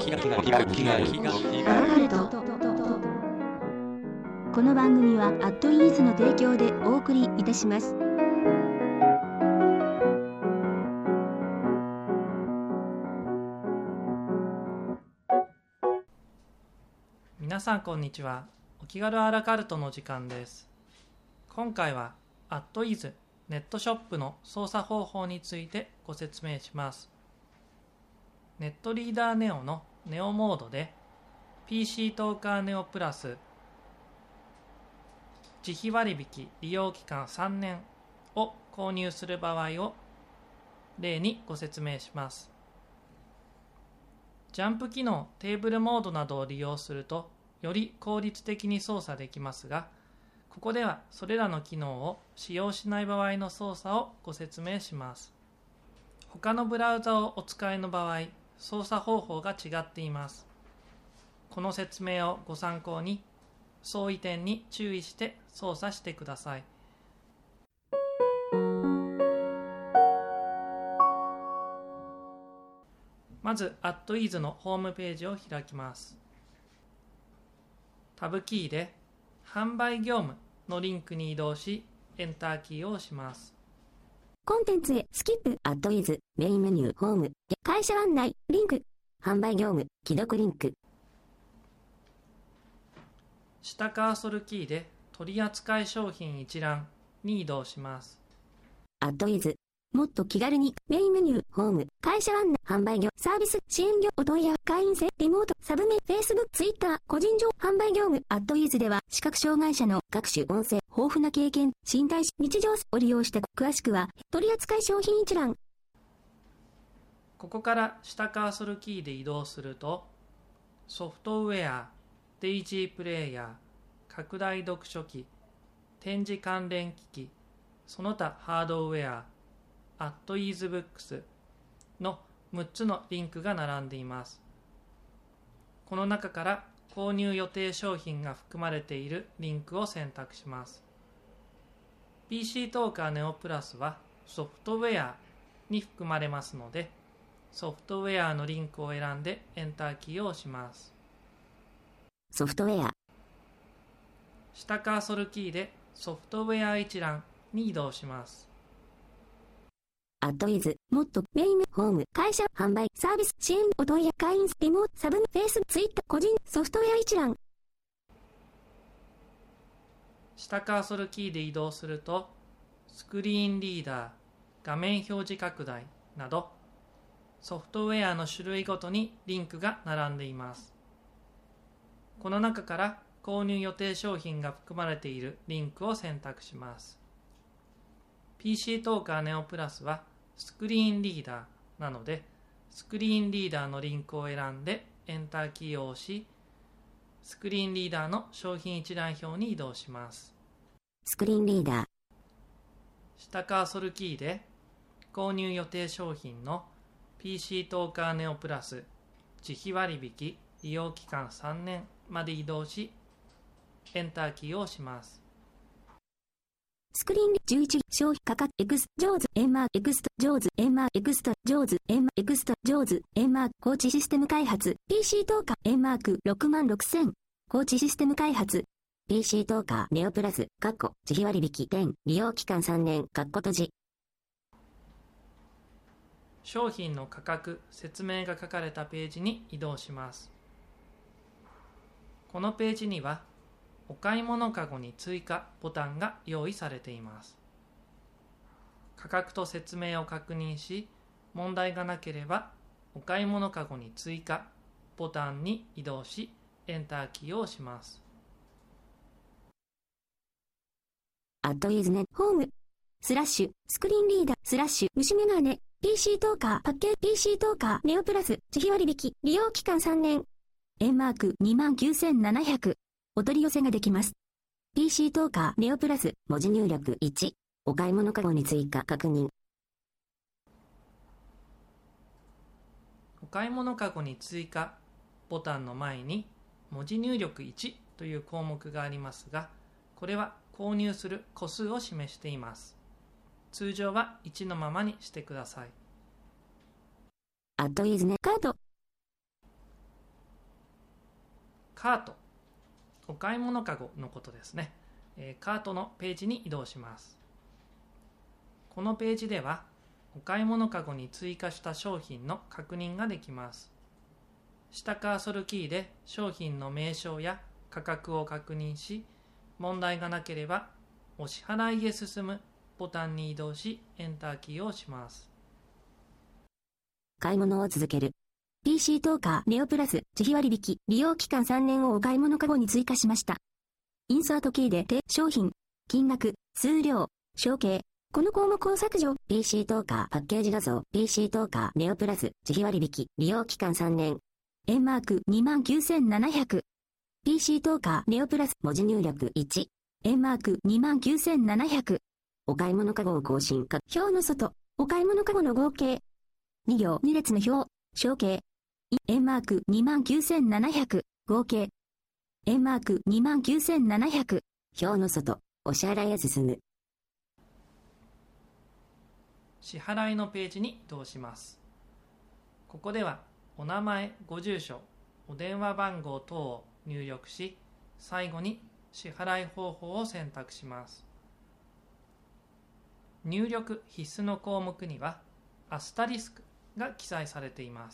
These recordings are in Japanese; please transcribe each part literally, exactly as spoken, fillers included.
気軽気軽気軽気軽アラカルト。この番組はアットイーズの提供でお送りいたします。 皆さんこんにちは。お気軽アラカルトの時間です。今回はアットイーズネットショップの操作方法についてご説明します。ネットリーダーネオのネオモードで ピーシー トーカーネオプラス自費割引利用期間さんねんを購入する場合を例にご説明します。ジャンプ機能、テーブルモードなどを利用するとより効率的に操作できますが、ここではそれらの機能を使用しない場合の操作をご説明します。他のブラウザをお使いの場合、操作方法が違っています。この説明をご参考に、相違点に注意して操作してください。まず、アットイーズのホームページを開きます。タブキーで、販売業務のリンクに移動し、エンターキーを押します。 コンテンツへスキップ、アットイーズ、メインメニュー、ホーム、会社案内、リンク、販売業務、既読リンク。 下カーソルキーで取扱商品一覧に移動します。 アットイーズ、もっと気軽に、メインメニュー、ホーム、会社案内、販売業、サービス、支援業、お問い合わせ、会員制、リモート、サブメ、Facebook、Twitter、個人情報、販売業務、アットイーズでは、視覚障害者の各種音声、豊富な経験、身体、日常を利用して、詳しくは、取扱商品一覧。 ここから下カーソルキーで移動すると、ソフトウェア、デイジープレイヤー、拡大読書機、展示関連機器、その他ハードウェア、アットイーズブックスのむっつのリンクが並んでいます。この中から購入予定商品が含まれているリンクを選択します。ピーシー トーカーネオプラスはソフトウェアに含まれますので、ソフトウェアのリンクを選んでエンターキーを押します。 ソフトウェア。 下カーソルキーでソフトウェア一覧に移動します。 アットイーズ、もっと、メイン、ホーム、会社、販売、サービス、支援、お問い合わせ、会員、リモート、サブ、フェイス、ツイッター、個人、ソフトウェア一覧。 下カーソルキーで移動すると、スクリーンリーダー、画面表示拡大など、ソフトウェアの種類ごとにリンクが並んでいます。この中から購入予定商品が含まれているリンクを選択します。ピーシー トーカーネオプラスはスクリーンリーダーなので、スクリーンリーダーのリンクを選んでエンターキーを押し、スクリーンリーダーの商品一覧表に移動します。 スクリーンリーダー。 下カーソルキーで購入予定商品の ピーシー トーカーネオプラス自費割引利用期間さんねんまで移動し、エンターキーを押します。 スクリーンじゅういち商品価格エクスジョーズエンマーエクストジョーズエンマーエクストジョーズエンマーエクストジョーズエンマー放置システム開発 ピーシー トーカーエンマークろくまんろくせん放置システム開発 ピーシー トーカーネオプラスカッコ自費割引点利用期間さんねんカッコ閉じ。 商品の価格説明が書かれたページに移動します。このページにはお買い物かごに追加ボタンが用意されています。価格と説明を確認し、問題がなければお買い物かごに追加ボタンに移動し、エンターキーを押します。 アットイーズネホームスラッシュスクリーンリーダースラッシュ虫眼鏡 ピーシー トーカーパッケージ ピーシー トーカーネオプラス自費割引利用期間さんねんエンマーク にまんきゅうせんななひゃくお取り寄せができます。ピーシー トーカーネオプラス文字入力いちお買い物かごに追加確認。 お買い物かごに追加ボタンの前に文字入力いちという項目がありますが、これは購入する個数を示しています。通常はいちのままにしてください。 アットイーズネカートカート、お買い物かごのことですね。えー、カートのページに移動します。このページでは、お買い物かごに追加した商品の確認ができます。下カーソルキーで商品の名称や価格を確認し、問題がなければお支払いへ進むボタンに移動し、エンターキーを押します。 買い物を続ける。ピーシー トーカーネオプラス自費割引利用期間さんねんをお買い物かごに追加しました。インサートキーで手商品、金額、数量、小計。この項目を削除。ピーシー トーカーパッケージ画像 ピーシー トーカーネオプラス自費割引利用期間さんねん。円マーク にまんきゅうせんななひゃく。ピーシー トーカーネオプラス文字入力いち。円マーク にまんきゅうせんななひゃく。お買い物かごを更新か。表の外。お買い物かごの合計。に行に列の表。小計。円マーク にまんきゅうせんななひゃく。合計。円マーク にまんきゅうせんななひゃく。表の外。お支払いへ進む。 支払いのページに移動します。ここではお名前、ご住所、お電話番号等を入力し、最後に支払い方法を選択します。入力必須の項目にはアスタリスクが記載されています。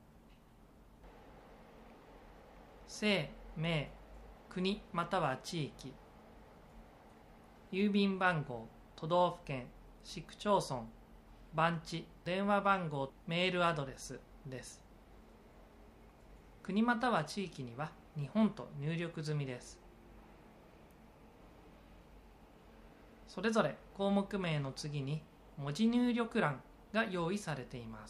姓、名、国または地域、郵便番号、都道府県、市区町村、番地、電話番号、メールアドレスです。国または地域には日本と入力済みです。それぞれ項目名の次に文字入力欄が用意されています。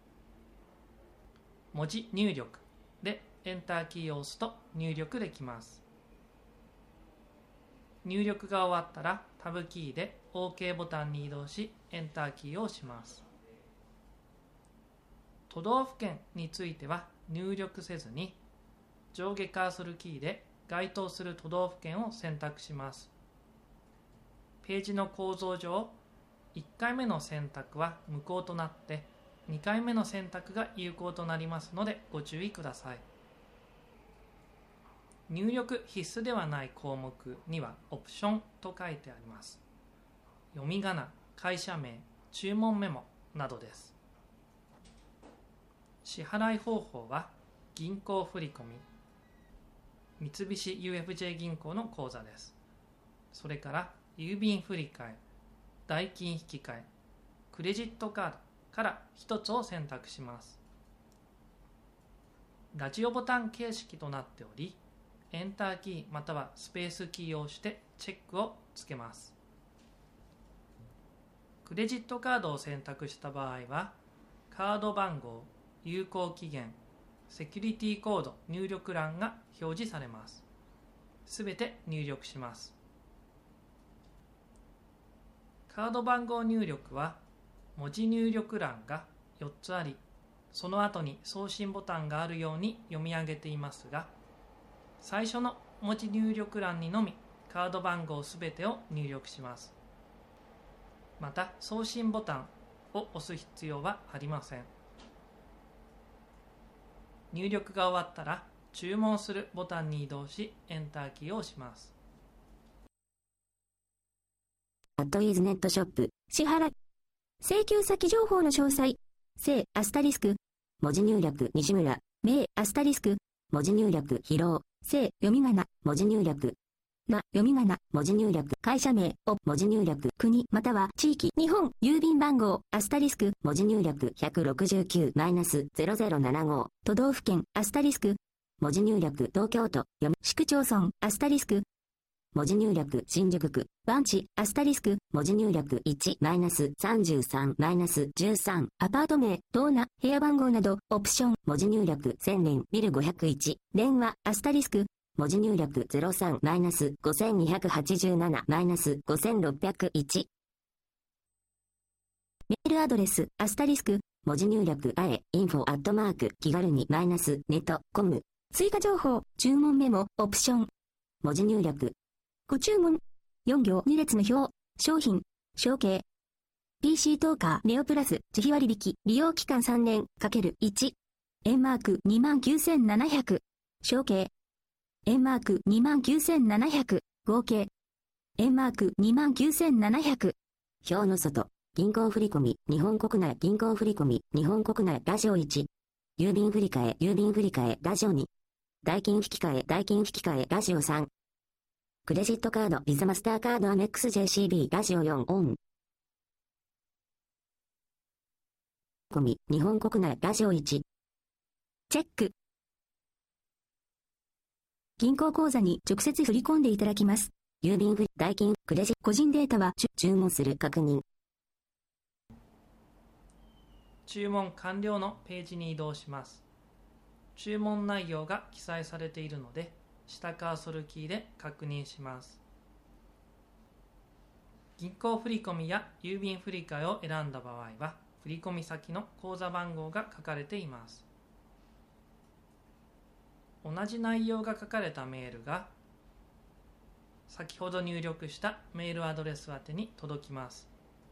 文字入力でエンターキーを押すと入力できます。入力が終わったらタブキーで OK ボタンに移動しエンターキーを押します。都道府県については入力せずに上下カーソルキーで該当する都道府県を選択します。ページの構造上、いっかいめの選択は無効となってにかいめの選択が有効となりますのでご注意ください。入力必須ではない項目にはオプションと書いてあります。読み仮名、会社名、注文メモなどです。支払い方法は銀行振込、三菱 ユーエフジェー 銀行の口座です。それから郵便振替、代金引換え、クレジットカードから一つを選択します。ラジオボタン形式となっており、エンターキーまたはスペースキーを押してチェックをつけます。クレジットカードを選択した場合は、カード番号、有効期限、セキュリティコード入力欄が表示されます。すべて入力します。カード番号入力は文字入力欄がよっつあり、その後に送信ボタンがあるように読み上げていますが、最初の文字入力欄にのみカード番号すべてを入力します。また送信ボタンを押す必要はありません。入力が終わったら注文するボタンに移動しエンターキーを押します。 アットイーズネットショップ支払い請求先情報の詳細姓アスタリスク文字入力西村名アスタリスク文字入力疲労姓読み仮名文字入力な読み仮名文字入力会社名を文字入力国または地域日本郵便番号アスタリスク文字入力 ひゃくろくじゅうきゅう ゼロゼロななご 都道府県アスタリスク文字入力東京都読み市区町村アスタリスク文字入力新宿区番地アスタリスク文字入力 いち さんじゅうさん じゅうさん アパート名ドーナ部屋番号などオプション文字入力千年ビルごひゃくいち電話アスタリスク文字入力 ゼロさん ごせんにひゃくはちじゅうなな ごせんろっぴゃくいち メールアドレスアスタリスク文字入力あえインフォアットマーク気軽にマイナスネットコム追加情報注文メモオプション文字入力ご注文よん行に列の表商品小計 ピーシー トーカーネオプラス自費割引利用期間さんねん ×いち 円マーク にまんきゅうせんななひゃく小計円マーク にまんきゅうせんななひゃく、合計。円マーク にまんきゅうせんななひゃく。表の外。銀行振込、日本国内銀行振込、日本国内ラジオいち。郵便振替、郵便振替、ラジオに。代金引換、代金引換、ラジオさん。クレジットカード、ビザマスターカードアメックス ジェーシービー、ラジオよん、オン。込み、日本国内ラジオいち。チェック。銀行口座に直接振り込んでいただきます。郵便振、代金、クレジ、個人データは注文する確認。 注文完了のページに移動します。注文内容が記載されているので、下カーソルキーで確認します。銀行振込や郵便振替を選んだ場合は、振込先の口座番号が書かれています。同じ内容が書かれたメールが、先ほど入力したメールアドレス宛てに届きます。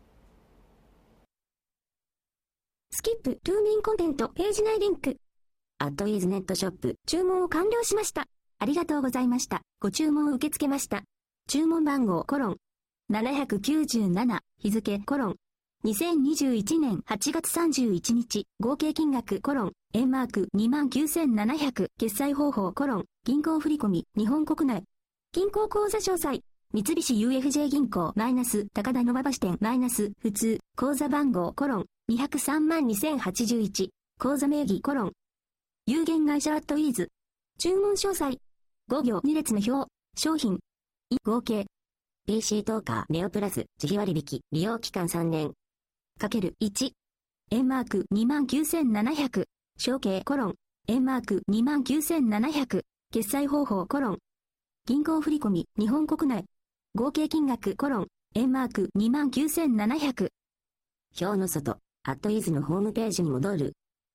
スキップトゥーメインコンテントページ内リンク。アットイーズネットショップ注文を完了しました。ありがとうございました。ご注文を受け付けました。注文番号コロンななきゅうなな日付コロンにせんにじゅういちねんはちがつさんじゅういちにち合計金額コロン円マーク にまんきゅうせんななひゃく決済方法コロン銀行振込日本国内銀行口座詳細三菱 ユーエフジェー 銀行マイナス高田馬場支店マイナス普通口座番号コロンにひゃくさんまんにせんはちじゅういち口座名義コロン有限会社アットイーズ注文詳細ご行に列の表商品合計 ピーシー トーカーネオプラス自費割引利用期間さんねんかけるいち円マーク にまんきゅうせんななひゃく承継コロン円マーク にまんきゅうせんななひゃく決済方法コロン銀行振込日本国内合計金額コロン円マーク にまんきゅうせんななひゃく表の外アットイーズのホームページに戻る。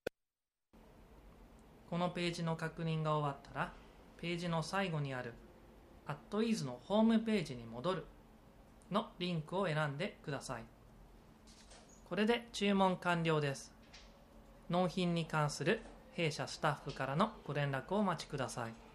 このページの確認が終わったら、ページの最後にあるアットイーズのホームページに戻るのリンクを選んでください。これで注文完了です。納品に関する弊社スタッフからのご連絡をお待ちください。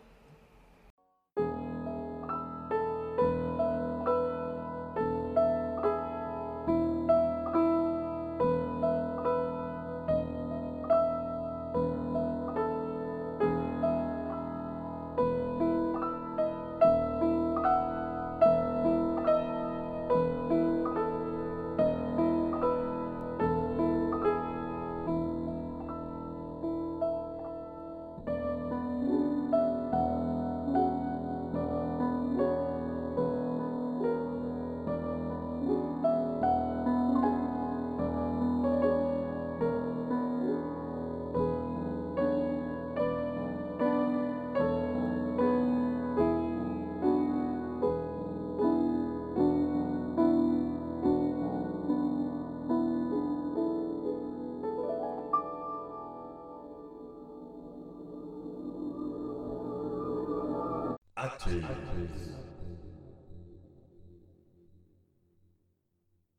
Active.